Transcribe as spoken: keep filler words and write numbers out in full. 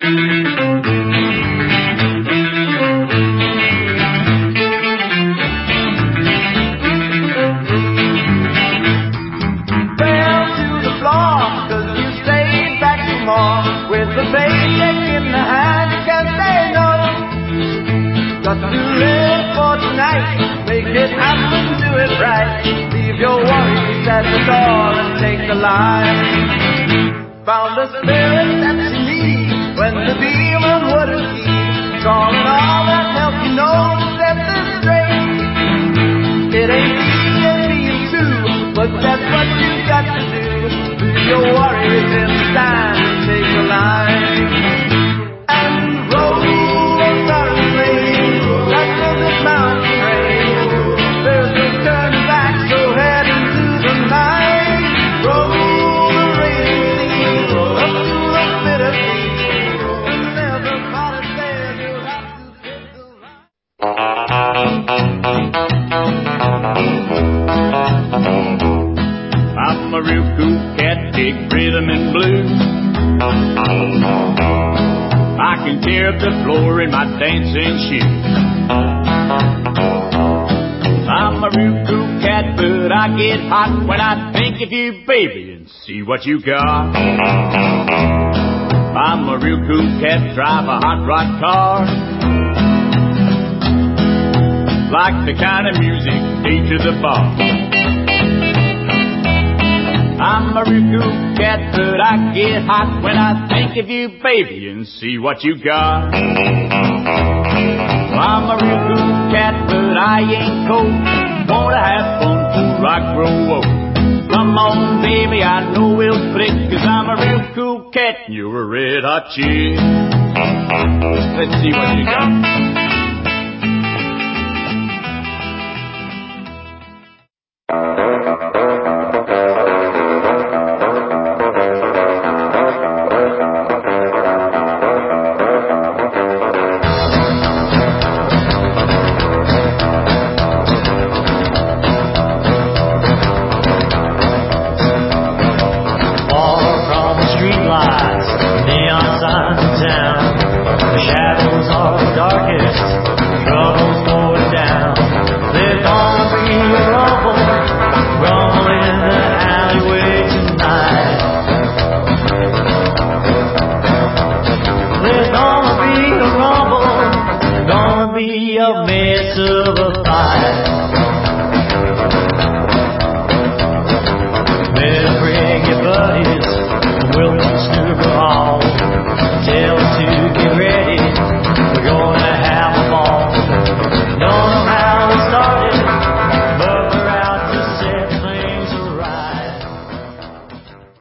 Found the spirit that you need when the demon wouldn't keep calling all that help you know to set this straight. It ain't easy and being two, but that's what you got to do. Lose your worries in time and take the line and roll on suddenly under this mountain range. There's no turning back, so head into the night. Roll. I'm a real cool cat, big rhythm and blues. I can tear up the floor in my dancing shoes. I'm a real cool cat, but I get hot when I think of you, baby, and see what you got. I'm a real cool cat, drive a hot rod car. Like the kind of music beat to the bar. I'm a real cool cat, but I get hot when I think of you, baby, and see what you got. I'm a real cool cat, but I ain't cold. Wanna have fun before I grow old. Come on, baby, I know we'll click, 'cause I'm a real cool cat and you're a red hot chick. Let's see what you got. A mess of a fight.